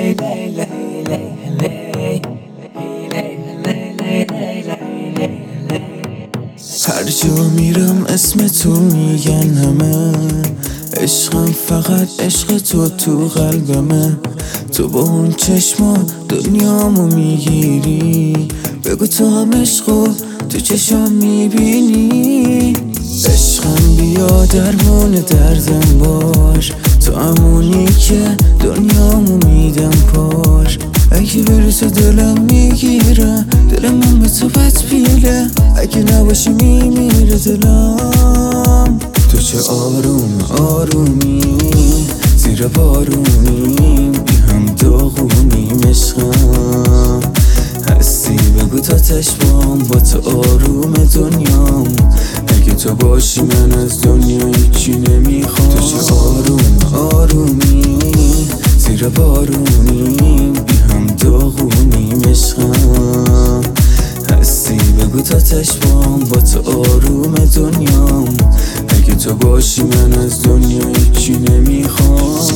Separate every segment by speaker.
Speaker 1: هر جا میرم اسم تو میگن همه، عشقم فقط عشق تو قلبمه. تو با اون چشما دنیامو میگیری، بگو تو هم عشقو تو چشم میبینی. عشقم بیا درمون دردم باش، تو همونی که دنیامو میدم پاش. اگه برسه دلم میگیره، دل من به تو بدبیله. اگه نباشی میمیره دلم. تو چه آرومی زیر بارونیم، بی هم داغونیم عشقم. هستی بگو تا تشبام، با تو آروم دنیام. اگه تو باشی من از دنیا هیچی نمیخوام. تو چه آرومی زیر بارونیم، بی هم داغونیم عشقم. هستی بگو تا تشبام، با تو آروم دنیام. اگه تو باشی من از دنیا هیچی نمیخوام.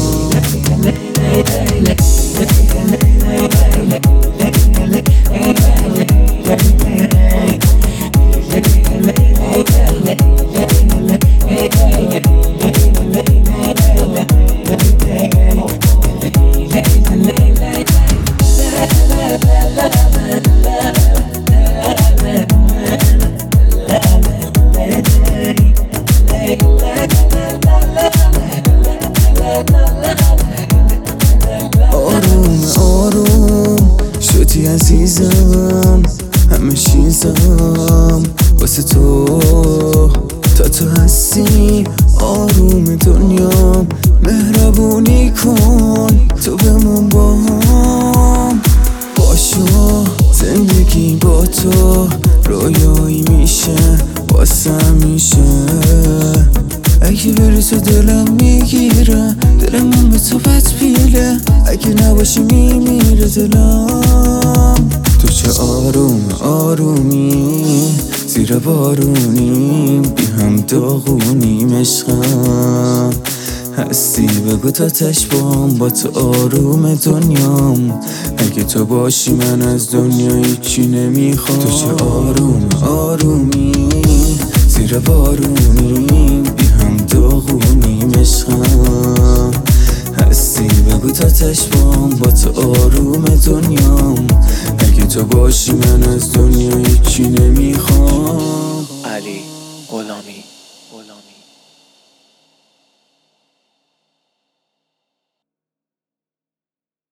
Speaker 1: آروم شدی عزیزم، همه چیزم واسه تو. تا تو هستی آروم دنیام، مهربونی کن تو بمون با هم. باشو زندگی با تو رویایی میشه واسه میشه. اگه برسه دلم میگیره، دل من به تو بدبیله. اگه نباشی میمیره دلم. تو چه آرومی زیر بارونیم، بی هم داغونیم عشقم. هستی بگو تا تشبام، با تو آروم دنیام. اگه تو باشی من از دنیا هیچی نمیخوام. تو چه آرومی زیر بارونیم، بی هم داغونیم عشقم. هستی بگو تا تشبام، با تو آروم دنیام. اگه تو باشی من از دنیا هیچی نمیخوام.
Speaker 2: علی غلامی